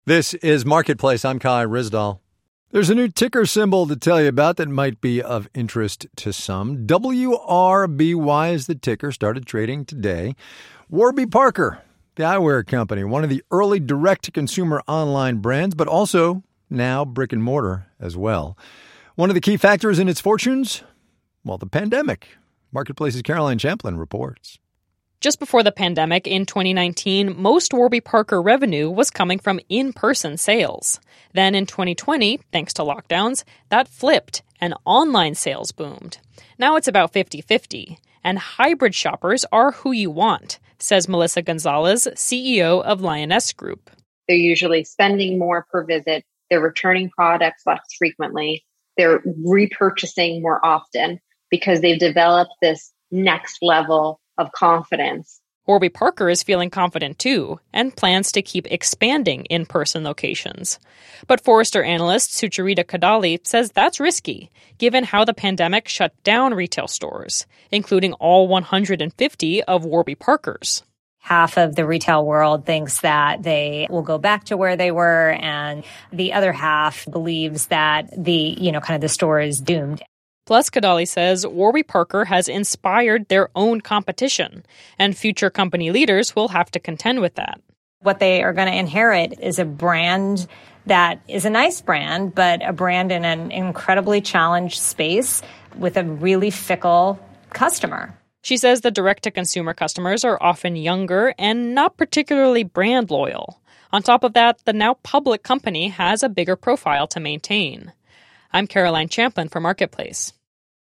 This is Marketplace. I'm Kai Ryssdal. There's a new ticker symbol to tell you about that might be of interest to some. WRBY is the ticker, started trading today. Warby Parker, the eyewear company, one of the early direct-to-consumer online brands, but also now brick and mortar as well. One of the key factors in its fortunes? Well, the pandemic. Marketplace's Caroline Champlin reports. Just before the pandemic in 2019, most Warby Parker revenue was coming from in-person sales. Then in 2020, thanks to lockdowns, that flipped and online sales boomed. Now it's about 50-50, and hybrid shoppers are who you want, says Melissa Gonzalez, CEO of Lioness Group. They're usually spending more per visit. They're returning products less frequently. They're repurchasing more often because they've developed this next level of confidence. Warby Parker is feeling confident too and plans to keep expanding in-person locations. But Forrester analyst Sucharita Kadali says that's risky, given how the pandemic shut down retail stores, including all 150 of Warby Parker's. Half of the retail world thinks that they will go back to where they were, and the other half believes that the store is doomed. Plus, Kadali says Warby Parker has inspired their own competition, and future company leaders will have to contend with that. What they are going to inherit is a brand that is a nice brand, but a brand in an incredibly challenged space with a really fickle customer. She says the direct-to-consumer customers are often younger and not particularly brand loyal. On top of that, the now public company has a bigger profile to maintain. I'm Caroline Champlin for Marketplace.